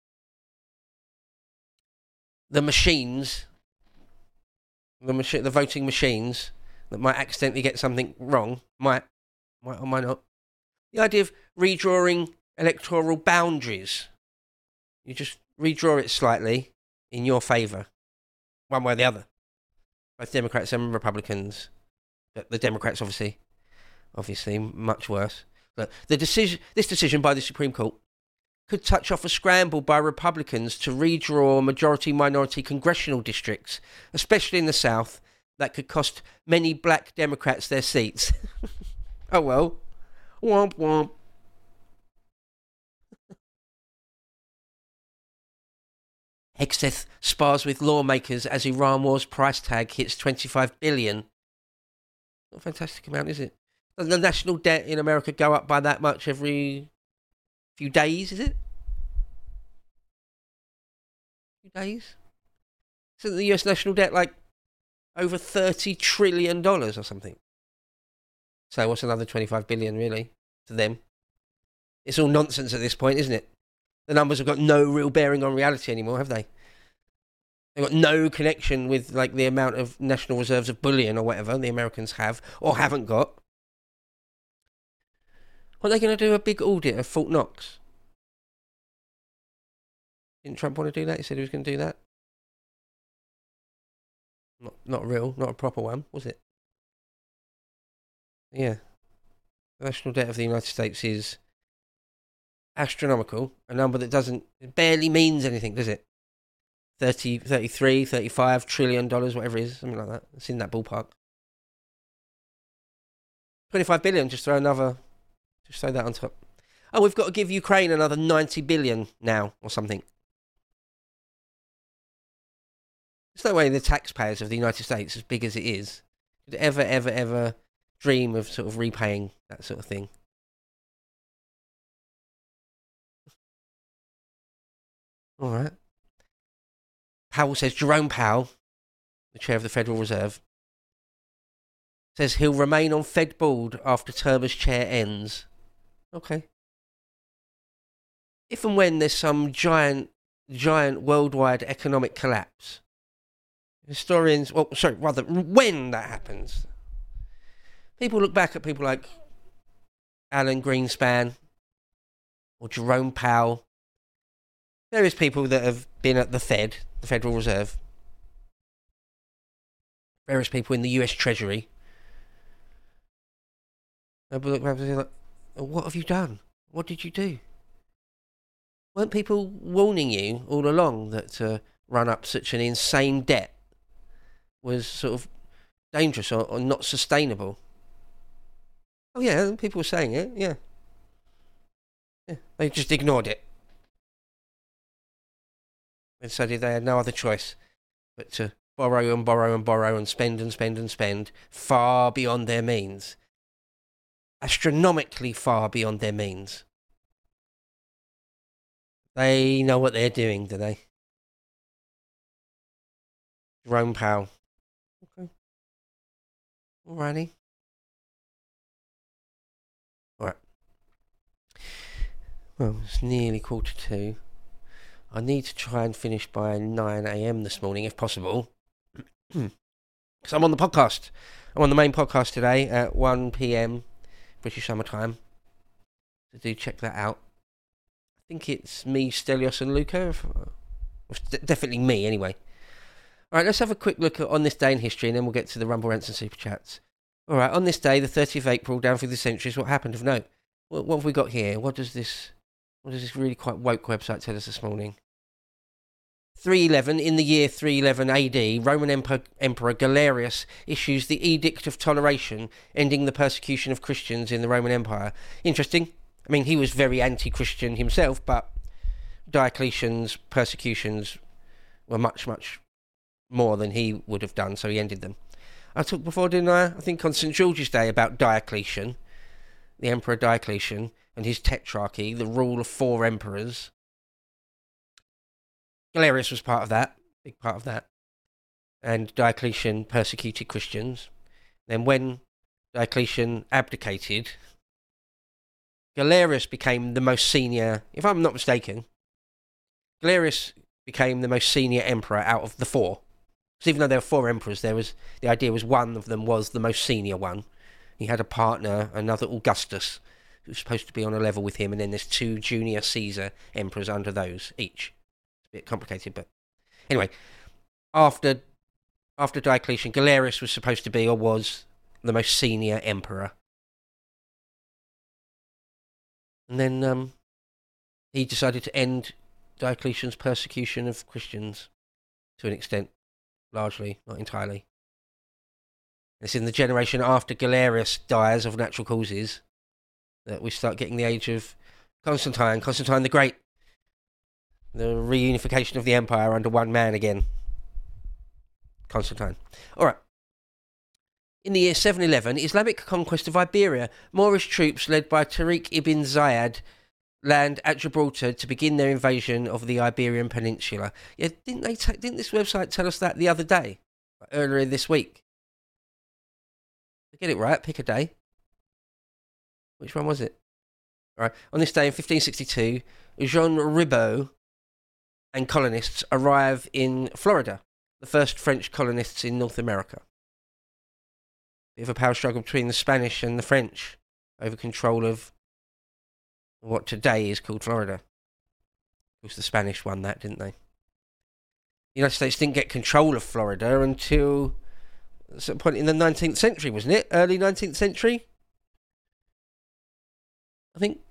The machines, the machi- the voting machines that might accidentally get something wrong, might, might or might not. The idea of redrawing electoral boundaries. You just redraw it slightly in your favour, one way or the other. Both Democrats and Republicans. But the Democrats, obviously, obviously much worse. But the decision, this decision by the Supreme Court could touch off a scramble by Republicans to redraw majority-minority congressional districts, especially in the South, that could cost many black Democrats their seats. Oh well. Womp womp. Hegseth spars with lawmakers as Iran war's price tag hits twenty-five billion. Not a fantastic amount, is it? Doesn't the national debt in America go up by that much every few days, is it? Few days? Isn't the U S national debt like over thirty trillion dollars or something? So what's another twenty-five billion really to them? It's all nonsense at this point, isn't it? The numbers have got no real bearing on reality anymore, have they? They've got no connection with like the amount of national reserves of bullion or whatever the Americans have or haven't got. What are they going to do? A big audit of Fort Knox? Didn't Trump want to do that? He said he was going to do that. Not, not real, not a proper one, was it? Yeah. The national debt of the United States is astronomical, a number that doesn't, it barely means anything, does it? thirty, thirty-three, thirty-five trillion dollars, whatever it is, something like that. It's in that ballpark. twenty-five billion, just throw another, just throw that on top. Oh, we've got to give Ukraine another ninety billion now, or something. There's no way the taxpayers of the United States, as big as it is, could ever, ever, ever dream of sort of repaying that sort of thing. All right. Powell says, Jerome Powell, the chair of the Federal Reserve, says he'll remain on Fed board after term as chair ends. Okay. If and when there's some giant, giant worldwide economic collapse, historians, well, sorry, rather, when that happens, people look back at people like Alan Greenspan or Jerome Powell, various people that have been at the Fed, the Federal Reserve, various people in the U S Treasury. They'll look back and say, like, what have you done? What did you do? Weren't people warning you all along that to run up such an insane debt was sort of dangerous or, or not sustainable? Oh yeah, people were saying it, yeah. Yeah, they just ignored it. They decided they had no other choice but to borrow and borrow and borrow and spend and spend and spend far beyond their means. Astronomically far beyond their means. They know what they're doing, do they? Jerome Powell. Okay. Alrighty. Alright. Well, it's nearly quarter two. I need to try and finish by nine a.m. this morning, if possible. Because I'm on the podcast. I'm on the main podcast today at one p.m. British Summer Time. So do check that out. I think it's me, Stelios and Luca. If, well, it's d- definitely me, anyway. Alright, let's have a quick look at On This Day in History, and then we'll get to the Rumble Rants and Super Chats. Alright, on this day, the thirtieth of April, down through the centuries, what happened of note? What, what have we got here? What does this... What does this really quite woke website tell us this morning? three eleven, in the year three eleven A D, Roman Emperor, Emperor Galerius issues the Edict of Toleration, ending the persecution of Christians in the Roman Empire. Interesting. I mean, he was very anti-Christian himself, but Diocletian's persecutions were much, much more than he would have done, so he ended them. I talked before, didn't I? I think on Saint George's Day about Diocletian, the Emperor Diocletian, and his tetrarchy, the rule of four emperors. Galerius was part of that, big part of that. And Diocletian persecuted Christians. Then when Diocletian abdicated, Galerius became the most senior, if I'm not mistaken, Galerius became the most senior emperor out of the four. Because even though there were four emperors, there was the idea was one of them was the most senior one. He had a partner, another Augustus, who was supposed to be on a level with him, and then there's two junior Caesar emperors under those each. It's a bit complicated, but anyway, after after Diocletian, Galerius was supposed to be or was the most senior emperor. And then um, he decided to end Diocletian's persecution of Christians to an extent, largely, not entirely. It's in the generation after Galerius dies of natural causes that we start getting the age of Constantine, Constantine the Great, the reunification of the empire under one man again. Constantine. All right. In the year seven eleven, Islamic conquest of Iberia, Moorish troops led by Tariq ibn Ziyad land at Gibraltar to begin their invasion of the Iberian Peninsula. Yeah, didn't they? T- didn't this website tell us that the other day, earlier this week? Get it right. Pick a day. Which one was it? All right. On this day in fifteen sixty-two, Jean Ribaut and colonists arrive in Florida, the first French colonists in North America. Bit of a power struggle between the Spanish and the French over control of what today is called Florida. course, the Spanish won that, didn't they? The United States didn't get control of Florida until at some point in the nineteenth century, wasn't it? Early nineteenth century? I think.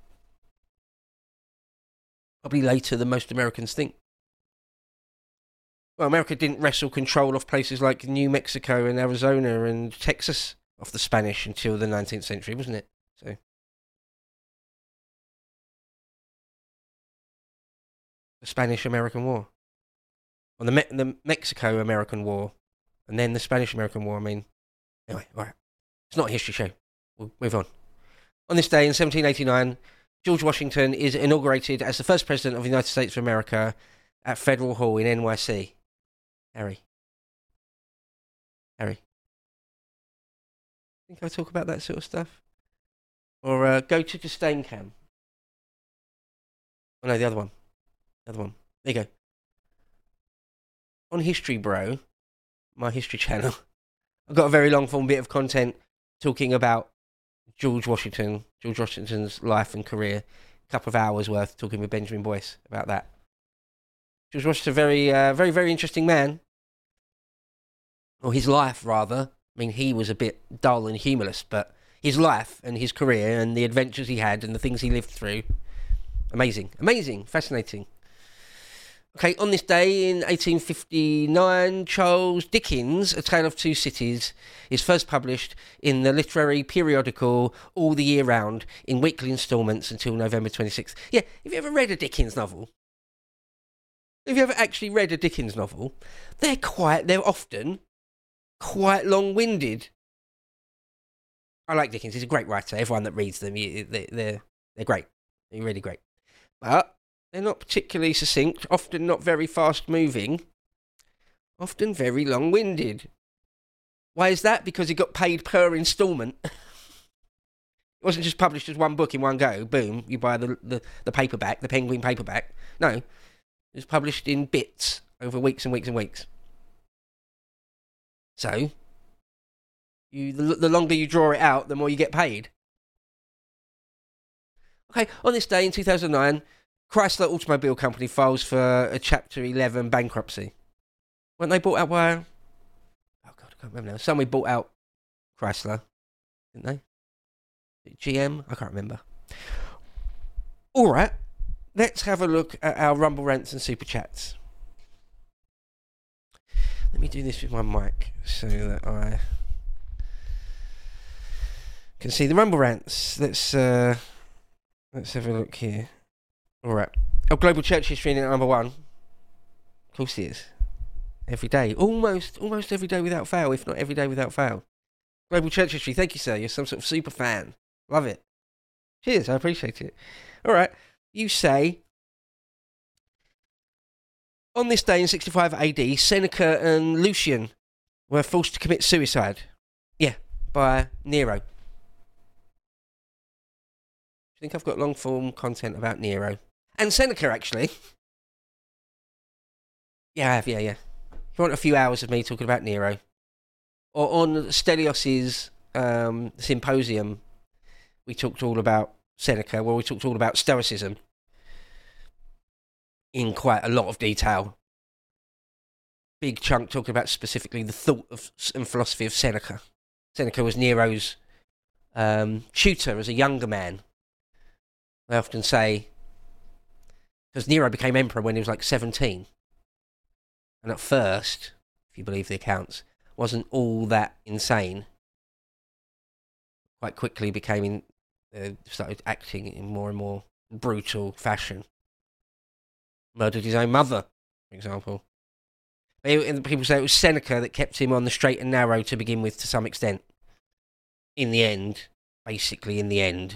Probably later than most Americans think. Well, America didn't wrestle control of places like New Mexico and Arizona and Texas off the Spanish until the nineteenth century, wasn't it? So, the Spanish-American War. Or the, Me- the Mexico-American War. And then the Spanish-American War, I mean. Anyway, alright. It's not a history show. We'll move on. On this day in seventeen eighty-nine, George Washington is inaugurated as the first president of the United States of America at Federal Hall in N Y C. Harry. Harry. Think I talk about that sort of stuff? Or uh, go to the Stain Cam. Oh no, the other one. The other one. There you go. On History Bro, my history channel, I've got a very long form bit of content talking about George Washington, George Washington's life and career. A couple of hours worth talking with Benjamin Boyce about that. George Washington, very, uh, very, very interesting man. Or his life, rather. I mean, he was a bit dull and humorless, but his life and his career and the adventures he had and the things he lived through, amazing, amazing, fascinating. Okay, on this day in eighteen fifty-nine, Charles Dickens' A Tale of Two Cities is first published in the literary periodical All the Year Round in weekly instalments until November twenty-sixth. Yeah, have you ever read a Dickens novel? Have you ever actually read a Dickens novel? They're quite, they're often quite long-winded. I like Dickens. He's a great writer. Everyone that reads them, they're, they're, they're great. They're really great. But they're not particularly succinct, often not very fast-moving, often very long-winded. Why is that? Because he got paid per instalment. It wasn't just published as one book in one go. Boom, you buy the, the, the paperback, the Penguin paperback. No, it was published in bits over weeks and weeks and weeks. So, you the, the longer you draw it out, the more you get paid. Okay, on this day in two thousand nine, Chrysler Automobile Company files for a Chapter eleven bankruptcy. Weren't they bought out by... Oh, God, I can't remember now. Somebody bought out Chrysler, didn't they? G M? I can't remember. All right, let's have a look at our Rumble Rants and Super Chats. Let me do this with my mic so that I can see the Rumble Rants. Let's, uh, let's have a look here. All right. Oh, Global Church History in number one. Of course it is. Every day. Almost, almost every day without fail, if not every day without fail. Global Church History. Thank you, sir. You're some sort of super fan. Love it. Cheers. I appreciate it. All right. You say, on this day in sixty-five A D, Seneca and Lucian were forced to commit suicide. Yeah, by Nero. I think I've got long-form content about Nero. And Seneca, actually. Yeah, I have, yeah, yeah. If you want a few hours of me talking about Nero. Or on Stelios's um, symposium, we talked all about Seneca, where we talked all about Stoicism in quite a lot of detail. Big chunk talking about specifically the thought of and philosophy of Seneca. Seneca was Nero's um, tutor as a younger man. I often say, because Nero became emperor when he was like seventeen. And at first, if you believe the accounts, wasn't all that insane. Quite quickly became in, uh, started acting in more and more brutal fashion. Murdered his own mother, for example. And people say it was Seneca that kept him on the straight and narrow to begin with, to some extent. In the end, basically in the end,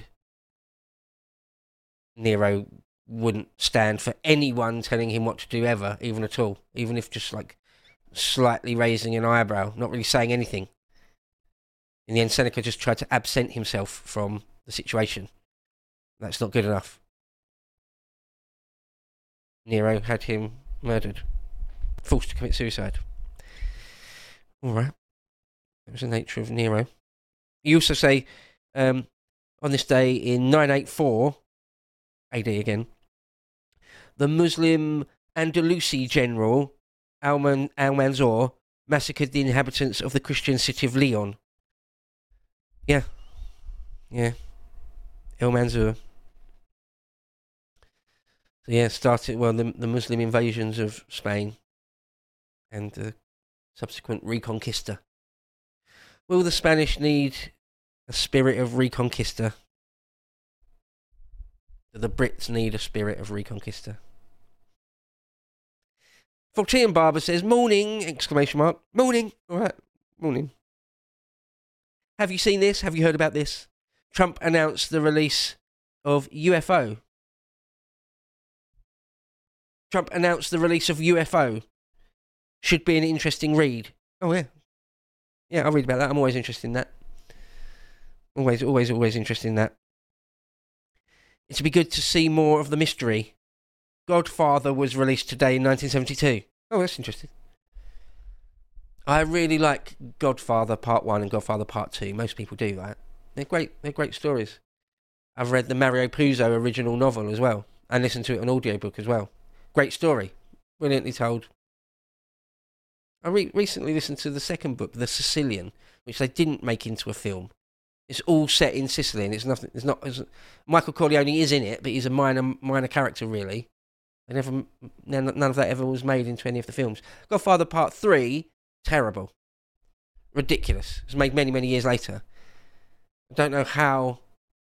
Nero wouldn't stand for anyone telling him what to do ever, even at all. Even if just like slightly raising an eyebrow, not really saying anything. In the end, Seneca just tried to absent himself from the situation. That's not good enough. Nero had him murdered. Forced to commit suicide. Alright. That was the nature of Nero. You also say, um, on this day in nine eighty-four A D again, the Muslim Andalusi general Alman Almanzor massacred the inhabitants of the Christian city of Leon. Yeah. Yeah. Almanzor. So yeah, started, well, the, the Muslim invasions of Spain and the subsequent Reconquista. Will the Spanish need a spirit of Reconquista? Do the Brits need a spirit of Reconquista? Fortean Barber says, morning, exclamation mark. Morning. All right, morning. Have you seen this? Have you heard about this? Trump announced the release of U F O. Trump announced the release of U F O. Should be an interesting read. Oh, yeah. Yeah, I'll read about that. I'm always interested in that. Always, always, always interested in that. It'd be good to see more of the mystery. Godfather was released today in nineteen seventy-two. Oh, that's interesting. I really like Godfather Part one and Godfather Part two. Most people do, right? They're great. They're great stories. I've read the Mario Puzo original novel as well, and listened to it on audiobook as well. Great story. Brilliantly told. I re- recently listened to the second book, The Sicilian, which they didn't make into a film. It's all set in Sicily, and it's nothing. It's not. It's, Michael Corleone is in it, but he's a minor, minor character, really. They never, none, none of that ever was made into any of the films. Godfather Part Three, terrible, ridiculous. It was made many, many years later. I don't know how.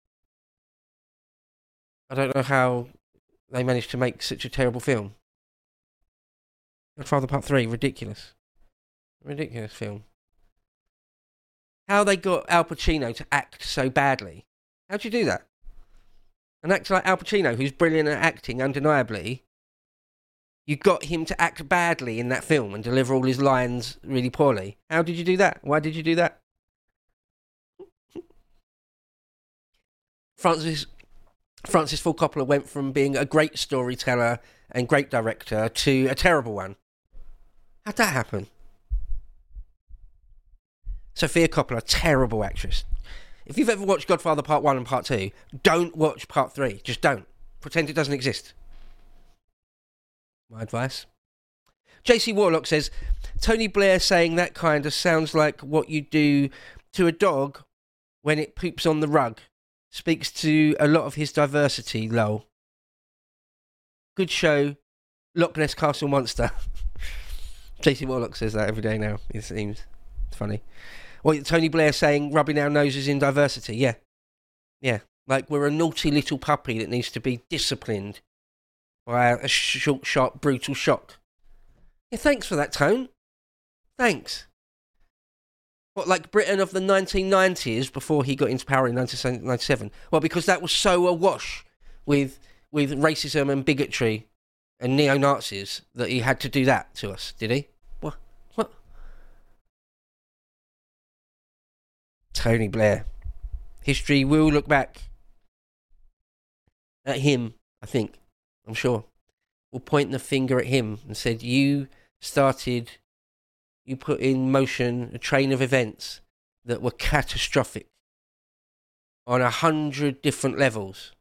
I don't know how they managed to make such a terrible film. Godfather Part Three, ridiculous, ridiculous film. How they got Al Pacino to act so badly? How'd you do that? An actor like Al Pacino, who's brilliant at acting, undeniably, you got him to act badly in that film and deliver all his lines really poorly. How did you do that? Why did you do that? Francis Francis Ford Coppola went from being a great storyteller and great director to a terrible one. How'd that happen? Sofia Coppola, terrible actress. If you've ever watched Godfather Part one and Part two, don't watch Part three. Just don't. Pretend it doesn't exist. My advice. J C Warlock says, Tony Blair saying that kind of sounds like what you do to a dog when it poops on the rug. Speaks to a lot of his diversity, lol. Good show. Loch Ness Castle Monster. J C Warlock says that every day now, it seems. It's funny. Well, Tony Blair saying rubbing our noses in diversity. Yeah. Yeah. Like we're a naughty little puppy that needs to be disciplined by a short, sharp, brutal shock. Yeah, thanks for that, Tone. Thanks. What, like Britain of the nineteen nineties before he got into power in nineteen ninety-seven? Well, because that was so awash with with racism and bigotry and neo-Nazis that he had to do that to us, did he? What? What? Tony Blair. History will look back at him, I think. I'm sure. We'll point the finger at him and said, you started, you put in motion a train of events that were catastrophic on a hundred different levels.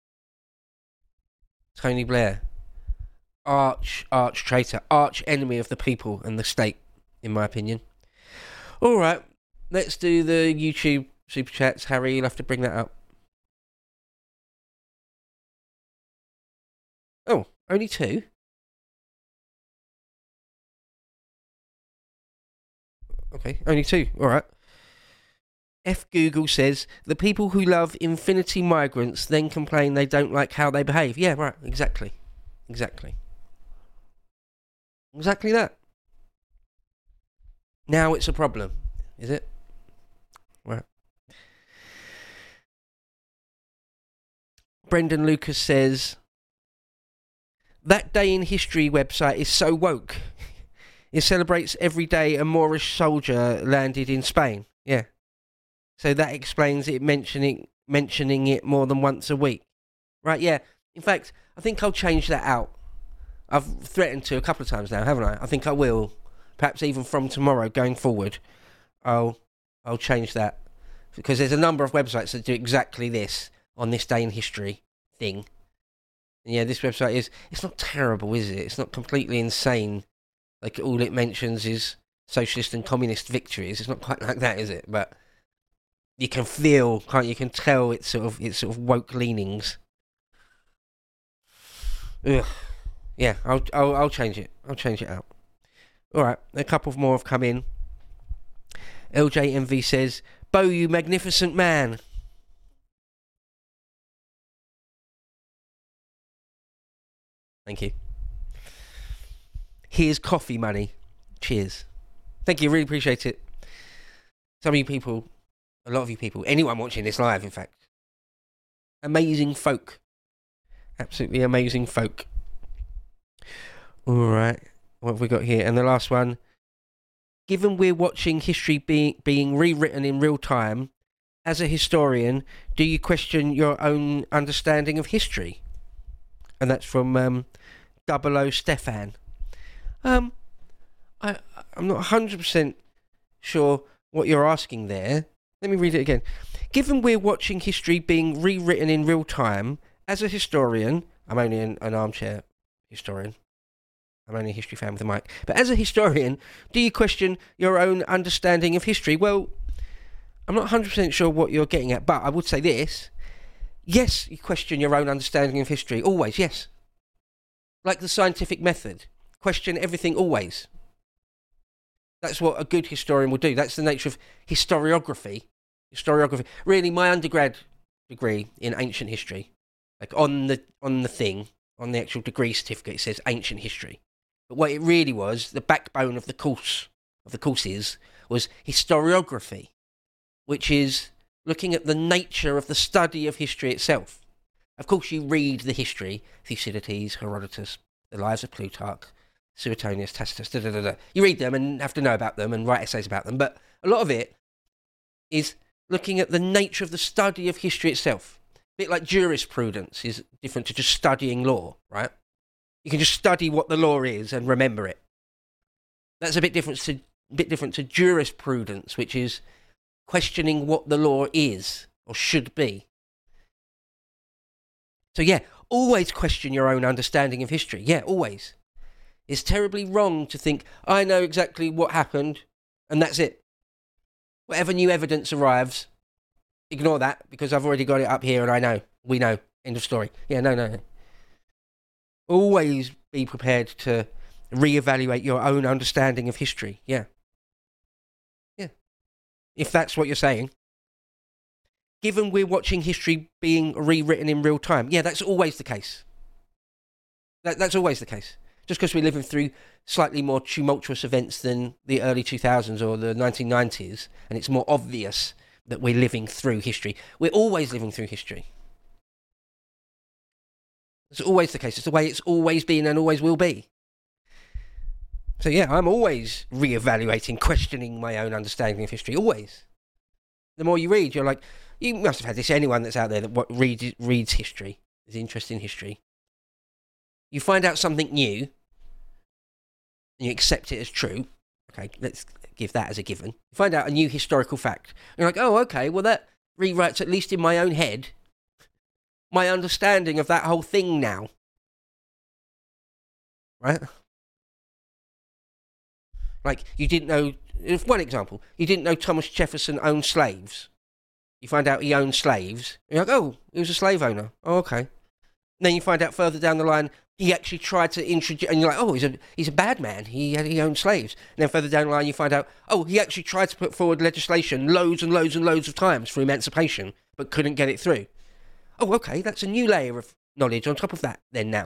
Tony Blair. Arch, arch traitor. Arch enemy of the people and the state, in my opinion. All right. Let's do the YouTube super chats. Harry, you'll have to bring that up. Oh, only two? Okay, only two. All right. F Google says, the people who love infinity migrants then complain they don't like how they behave. Yeah, right, exactly. Exactly. Exactly that. Now it's a problem, is it? Right. Brendan Lucas says, that day in history website is so woke. It celebrates every day a Moorish soldier landed in Spain. Yeah. So that explains it mentioning mentioning it more than once a week. Right, yeah. In fact, I think I'll change that out. I've threatened to a couple of times now, haven't I? I think I will. Perhaps even from tomorrow going forward, I'll I'll change that. Because there's a number of websites that do exactly this on this day in history thing. And yeah, this website is, it's not terrible, is it? It's not completely insane. Like, all it mentions is socialist and communist victories. It's not quite like that, is it? But you can feel, can't you? You can tell it's sort of, it's sort of woke leanings. Ugh. Yeah, I'll, I'll, I'll change it. I'll change it out. All right, a couple more have come in. L J M V says, Bo, you magnificent man. Thank you. Here's coffee money. Cheers. Thank you, really appreciate it. Some of you people, a lot of you people, anyone watching this live, in fact. Amazing folk. Absolutely amazing folk. All right, what have we got here? And the last one. Given we're watching history being being rewritten in real time, as a historian, do you question your own understanding of history? And that's from um, Double O Stefan. Um, I I'm not one hundred percent sure what you're asking there. Let me read it again. Given we're watching history being rewritten in real time, as a historian, I'm only an, an armchair historian. I'm only a history fan with a mic. But as a historian, do you question your own understanding of history? Well, I'm not one hundred percent sure what you're getting at, but I would say this. Yes, you question your own understanding of history. Always, yes. Like the scientific method. Question everything always. That's what a good historian will do. That's the nature of historiography. Historiography. Really, my undergrad degree in ancient history, like on the on the thing, on the actual degree certificate, it says ancient history. But what it really was, the backbone of the course, of the courses, was historiography, which is looking at the nature of the study of history itself. Of course, you read the history, Thucydides, Herodotus, the lives of Plutarch, Suetonius, Tacitus, da da da da. You read them and have to know about them and write essays about them, but a lot of it is looking at the nature of the study of history itself. A bit like jurisprudence is different to just studying law, right? You can just study what the law is and remember it. That's a bit different to, a bit different to jurisprudence, which is questioning what the law is or should be. So yeah, always question your own understanding of history. Yeah, always. It's terribly wrong to think, I know exactly what happened, and that's it. Whatever new evidence arrives, ignore that, because I've already got it up here and I know. We know. End of story. Yeah, no, no, no. Always be prepared to reevaluate your own understanding of history. Yeah. Yeah. If that's what you're saying. Given we're watching history being rewritten in real time. Yeah, that's always the case. That, that's always the case. Just because we're living through slightly more tumultuous events than the early two thousands or the nineteen nineties, and it's more obvious that we're living through history. We're always living through history. It's always the case. It's the way it's always been and always will be. So yeah, I'm always reevaluating, questioning my own understanding of history. Always. The more you read, you're like, you must have had this. Anyone that's out there that what reads reads history, is interested in history. You find out something new, and you accept it as true. Okay, let's give that as a given. You find out a new historical fact. And you're like, oh, okay, well that rewrites, at least in my own head, my understanding of that whole thing now. Right? Like, you didn't know, one example, you didn't know Thomas Jefferson owned slaves. You find out he owned slaves. You're like, oh, he was a slave owner. Oh, okay. And then you find out further down the line, he actually tried to introduce, and you're like, oh, he's a he's a bad man. He he owned slaves. And then further down the line, you find out, oh, he actually tried to put forward legislation loads and loads and loads of times for emancipation, but couldn't get it through. Oh, okay, that's a new layer of knowledge on top of that then now.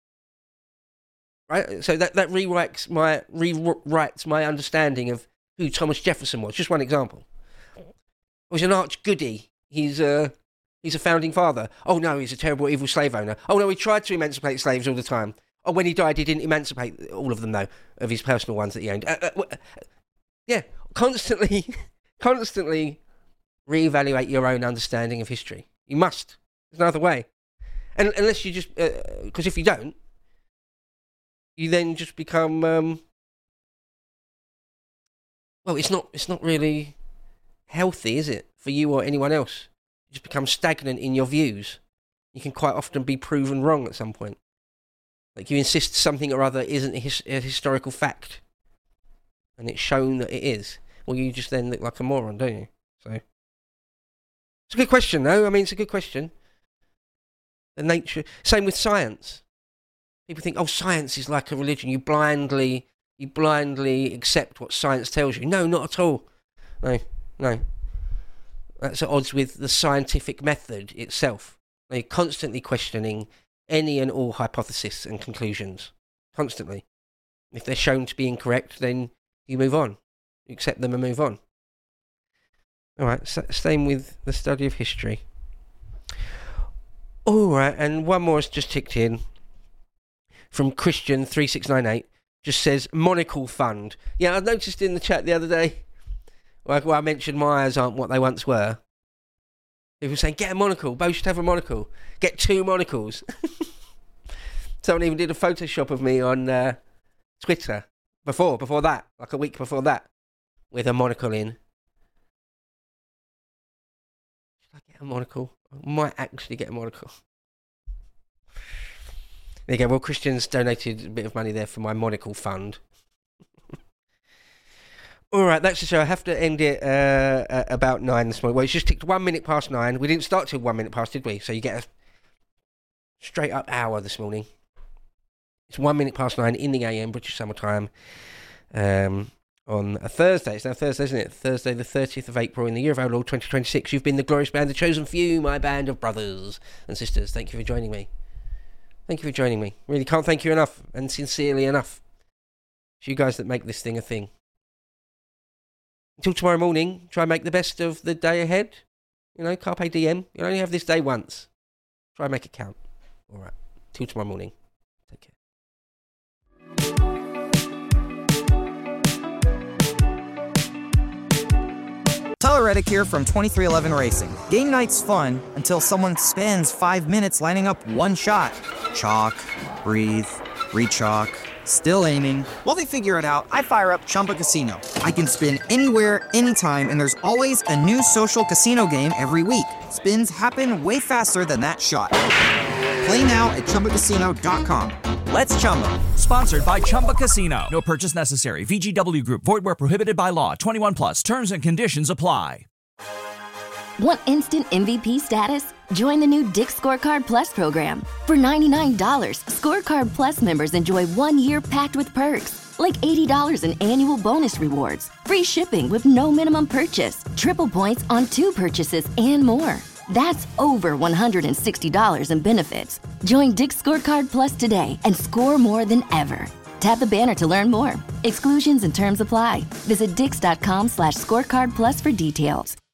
Right? So that, that rewrites my rewrites my understanding of who Thomas Jefferson was. Just one example. He was an arch goody. He's a, he's a founding father. Oh no, he's a terrible, evil slave owner. Oh no, he tried to emancipate slaves all the time. Oh, when he died, he didn't emancipate all of them, though, of his personal ones that he owned. Uh, uh, yeah, constantly, constantly reevaluate your own understanding of history. You must. There's no other way. And unless you just, because uh, if you don't, you then just become, um, well, it's not, it's not really healthy, is it, for you or anyone else? You just become stagnant in your views. you can quite often be proven wrong at some point. Like you insist something or other isn't a, his, a historical fact, and it's shown that it is. Well, you just then look like a moron, don't you? So it's a good question, though. I mean, it's a good question. The nature, same with science. People think, oh, science is like a religion. You blindly, you blindly accept what science tells you. No, not at all. No, no. That's at odds with the scientific method itself. They're constantly questioning any and all hypotheses and conclusions. Constantly. If they're shown to be incorrect, then you move on. You accept them and move on. All right, so same with the study of history. All right, and one more has just ticked in from Christian three six nine eight. Just says monocle fund. Yeah, I noticed in the chat the other day, like where I mentioned my eyes aren't what they once were. People saying, get a monocle. Both should have a monocle. Get two monocles. Someone even did a Photoshop of me on uh, Twitter before, before that, like a week before that, with a monocle in. Should I get a monocle? I might actually get a monocle. There you go. Well, Christian's donated a bit of money there for my monocle fund. All right, that's the show. I have to end it uh, at about nine this morning. Well, it's just ticked one minute past nine. We didn't start till one minute past, did we? So you get a straight up hour this morning. It's one minute past nine in the A M, British Summer Time, um, on a Thursday. It's now Thursday, isn't it? Thursday, the thirtieth of April, in the year of our Lord twenty twenty-six. You've been the glorious band, the chosen few, my band of brothers and sisters. Thank you for joining me. Thank you for joining me. Really can't thank you enough, and sincerely enough. It's you guys that make this thing a thing. Until tomorrow morning, try and make the best of the day ahead. You know, carpe diem. You only have this day once. Try and make it count. All right. Till tomorrow morning. Take care. Tyler Reddick here from twenty-three eleven Racing. Game night's fun until someone spends five minutes lining up one shot. Chalk, breathe, re-chalk, still aiming. While they figure it out, I fire up Chumba Casino. I can spin anywhere, anytime, and there's always a new social casino game every week. Spins happen way faster than that shot. Play now at Chumba Casino dot com. Let's Chumba. Sponsored by Chumba Casino. No purchase necessary. V G W Group. Void where prohibited by law. twenty-one plus. Terms and conditions apply. Want instant M V P status? Join the new Dick's Scorecard Plus program. For ninety-nine dollars, Scorecard Plus members enjoy one year packed with perks, like eighty dollars in annual bonus rewards, free shipping with no minimum purchase, triple points on two purchases, and more. That's over one hundred sixty dollars in benefits. Join Dick's Scorecard Plus today and score more than ever. Tap the banner to learn more. Exclusions and terms apply. Visit dix dot com slash scorecard plus for details.